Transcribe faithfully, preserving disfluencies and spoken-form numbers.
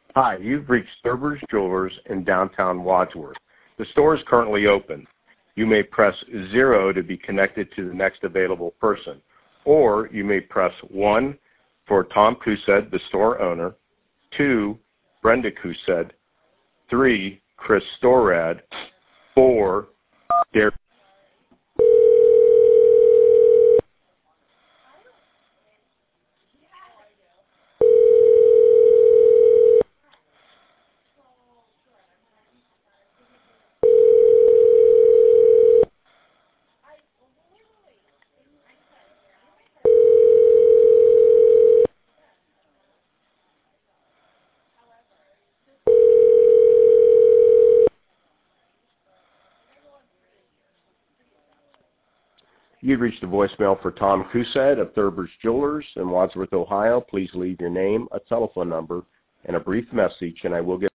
Hi, you've reached Thurber's Jewelers in downtown Wadsworth. The store is currently open. You may press zero to be connected to the next available person, or you may press one for Tom Kused, the store owner, two, Brenda Kused, three, Chris Storad, four, Derek. You've reached the voicemail for Tom Kused of Thurber's Jewelers in Wadsworth, Ohio. Please leave your name, a telephone number, and a brief message, and I will get